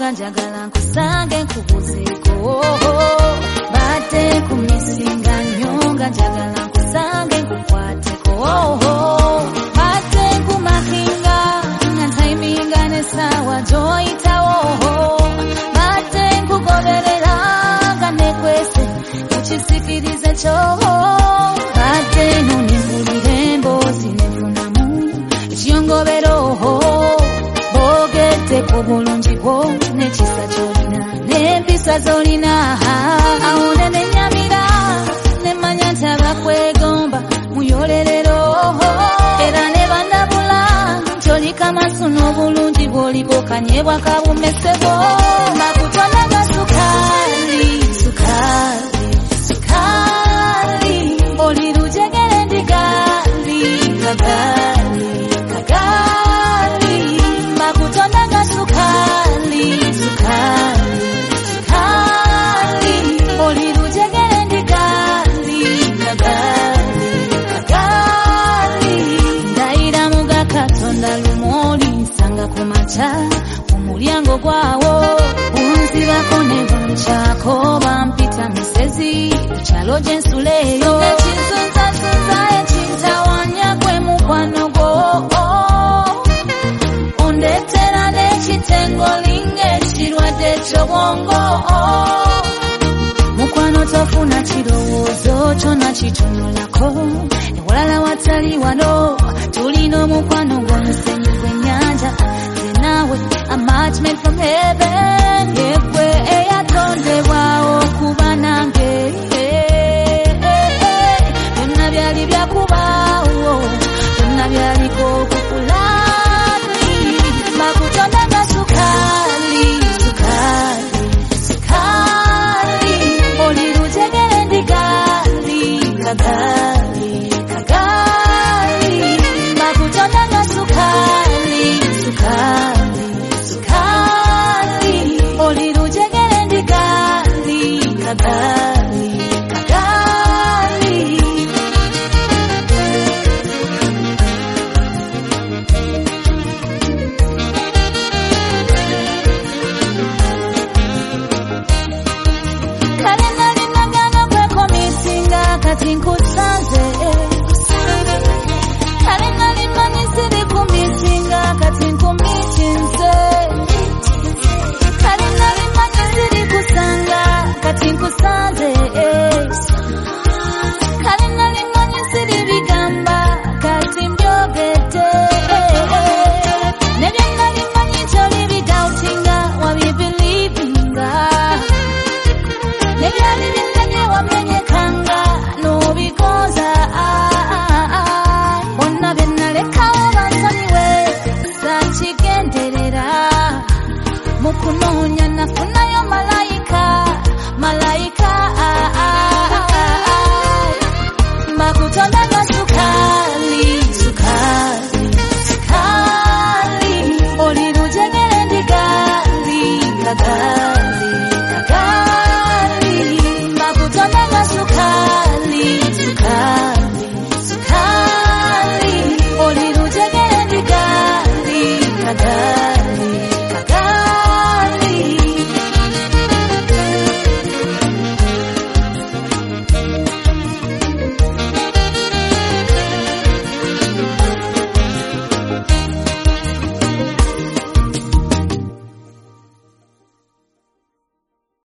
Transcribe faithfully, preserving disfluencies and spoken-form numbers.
nga njagala nkusange nkubuzeko bate kumisinga nnyo nga njagala nkusange nkukwateko bate kumahinga nga ntaiminga nesawa gyoyitawo bate nkugoberera nga nekwese mukisikirize kyo bate nonimpulire emboozi nefunamu ekiyongoberoho bogete ku bulungi bwo n'ekisa ky'olina n'empisa z'olina awo ne nenyamira nemanya nti abakwegomba muyolerero era ne bandabula nti olika masu n'obulungi bw'oliko kanyebwa kabumesebo makutonda ga sukali sukali sukali oli lujegere ndigali kagali kagali makutonda ga sukali sukali sukali oli lujegere ndigali kagali kagali ndaira muga katonda lumoli nsanga kumacha omulyango gwawo unzibako ne bunchako bampita misezi kyalo gyensuleyo ekizunzazunza ekintawanya gwe mukwano gwo ondetera n'ekitengo linga ekirwadde ky'obwongo mukwano tofuna kirowoozo kyonna kitunulako ewalala watali wano tulina omukwano gw'omusenyu gw'ennyanja nze naawe a match made from heaven yegwe eyatondebwawo okuba nange byonna byali byakubaawo byonna byaliko okukulaani makutonda ga sukali sukali sukali oli lujegere ndigali kagali kagali makutonda ga sukali sukali sukali oli lujegere ndigali kagali kagali kale nali nagana kwekomisinga kati nkusanze kale nali manyi siri kumisinga kati nkumitinze kale nali manyi siri kusanga kati nkusanze kale nali manyi siri bigamba kati mbyogedde nebye nali manyi kyoli bidoutinga wabibelivinga nebyali byennemye wamenyekanga n'obikoza bonna bye nalekawo bansaliwe sakigenderera mu kunoonya nafunayo malayika malayika